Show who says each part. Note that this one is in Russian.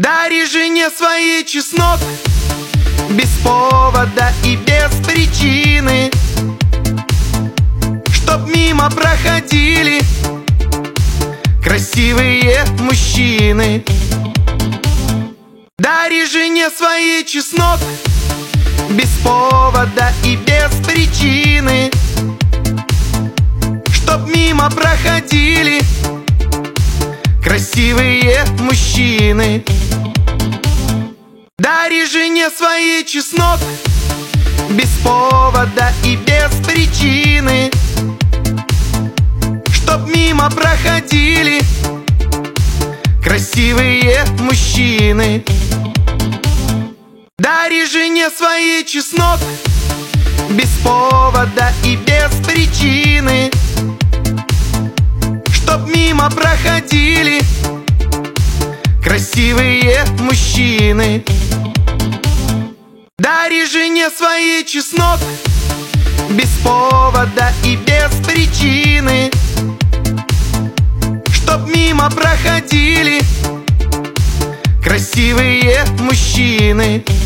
Speaker 1: Дари жене своей чеснок без повода и без причины, чтоб мимо проходили красивые мужчины. Дари жене своей чеснок без повода и без причины, чтоб мимо проходили красивые мужчины. Дари жене своей чеснок без повода и без причины, чтоб мимо проходили красивые мужчины. Дари жене своей чеснок без повода и без причины, чтоб мимо проходили красивые мужчины. Дари жене своей чеснок без повода и без причины, чтоб мимо проходили красивые мужчины.